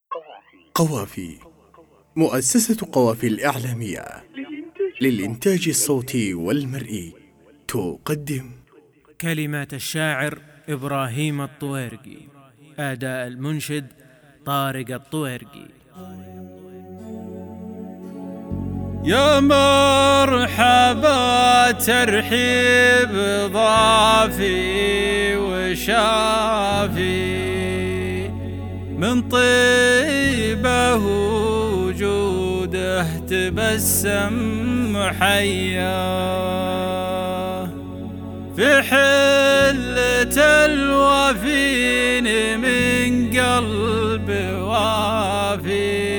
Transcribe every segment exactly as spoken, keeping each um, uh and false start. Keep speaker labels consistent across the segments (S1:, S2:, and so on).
S1: قوافي، مؤسسة قوافي الإعلامية للإنتاج الصوتي والمرئي تقدم
S2: كلمات الشاعر إبراهيم الطويرقي، أداء المنشد طارق الطويرقي.
S3: يا مرحبا ترحيب ضافي وشافي، من طيبه وجوده تبسم محياه، في حلة الوافين من قلب وافي،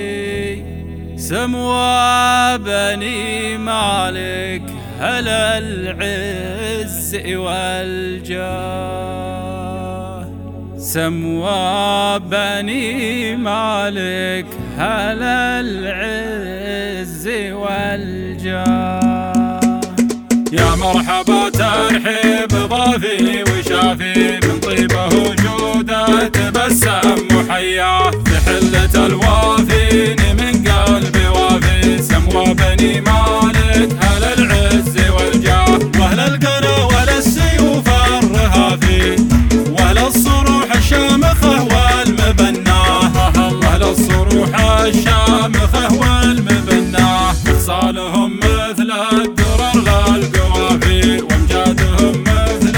S3: سموا بني مالك هل العز والجاه، سموا بني مالك هل العز والجاه. يا مرحبا ترحيب ضافي وشافي، من طيبه وجوده تبسم محياه، في حلة الوافين من قلبي وافي، سموا بني مالك هل العز والجاه، واهل القنا ولا السيوف الرهافي، واهل الصروح الشامخه والمبناه، واهل الصروح الشامخه والمبناه، خصالهم مثل الدرر للقوافي، وامجادهم مثل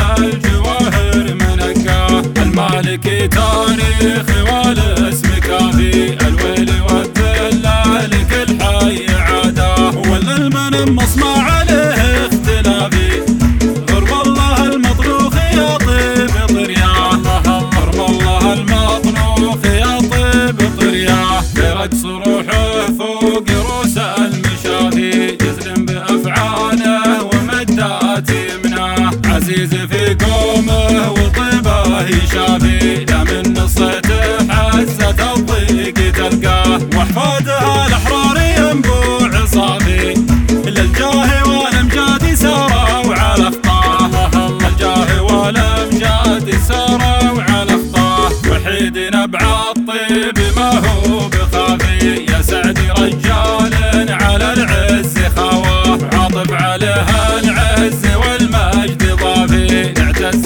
S3: الجواهر منقاه، المالكي تاريخي والاسم كافي، الويل والذله لكل حي عاداه، ولا المنمص ما عليه اختلافي، غرب الله المطروخ يا طيب طرياه، غرب الله المطروخ يا طيب طرياه، برقص روحه فوق رؤوس المشافي، جزل بافعاله ومدات يمناه، عزيز في قومه وطيبه يشافي، لا من نصيته حزه الضيق تلقاه، واحفاده الاحرار ينبوع صافي، للجاه والامجاد ساروا على اخطاه، الجاه والامجاد ساروا على اخطاه، وحيد نبع الطيب ما هو بخافي، يا سعد رجال على العز خواه، عاطف عليها العز والمجد ضافي، نعتز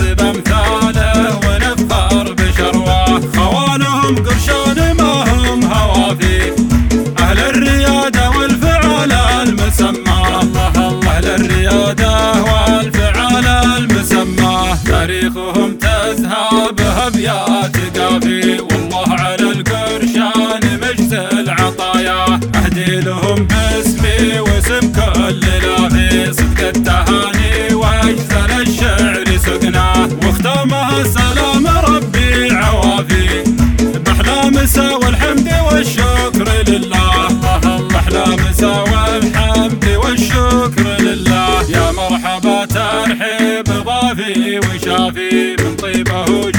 S3: بامثاله ونفخر بشرواه، خوانهم قرشان ما هم هوافي، اهل الرياده والفعال المسماه، اهل الرياده والفعال المسماه، تاريخهم تزهى به ابيات قافي، والله على القرشان مجد العطايا، اهدي لهم باسمي واسم كل لافي، صدق التهاني واجزل الشعر سقناه، واختامها سلام ربي عوافي، باحلى مسا والحمد والشكر لله، باحلى مسا والحمد والشكر لله. يا مرحبا ترحيب ضافي وشافي، من طيبه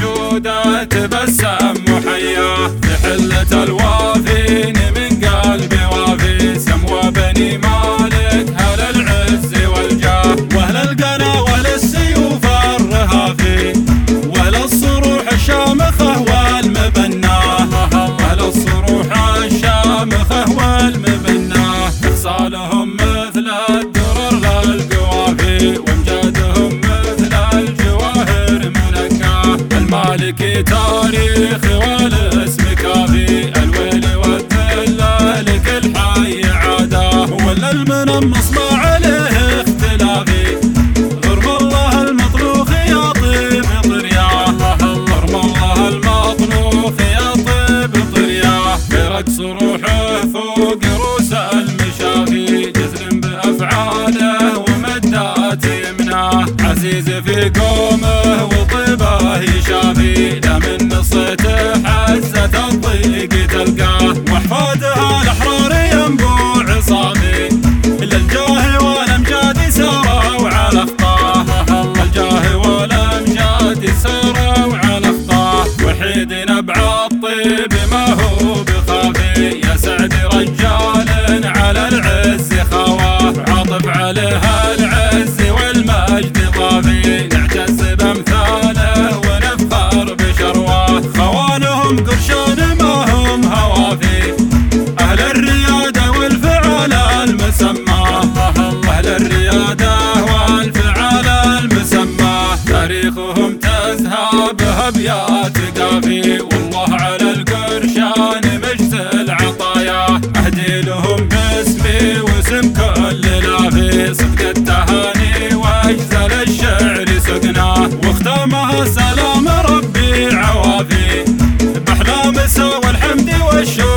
S3: وجوده تبسم محياه، في حلة الوافين من قلبي وافي، سموا بني مالك هل العز والجاه، واهل القنا ولا السيوف الرهافي، ولا الصروح الشامخه والمبناه، اهل الصروح الشامخه والمبناه، خصالهم مثل الدرر للقوافي، وامجادهم مثل الجواهر منقاه، المالكي تاريخي والاسم كافي، الويل والذله لكل حي عاداه، ولا المنمص ما عليه اختلافي، غرب الله المطروخ يا طيب طرياه، غرب الله المطروخ يا طيب طرياه، برقص روحه فوق رؤوس المشافي، جزل بافعاله ومدات يمناه، عزيز في قومه وطيبه يشافي، لا من نصيته حزه الضيق تلقاه، واحفاده الاحرار ينبوع صافي، للجاه والامجاد ساروا على اخطاه، الجاه والامجاد ساروا على اخطاه، وحيد نبع الطيب ما هو بخافي، يا سعد رجال على العز خواه، عاطف عليها العز والمجد ضافي، نعتز بامثاله ونفخر بشرواه، خوانهم قرشان ما هم هوافي، كلنا في صدق التهاني واجزل الشعر سقناه، واختامها سلام ربي عوافي بأحلام سوى الحمد والشكر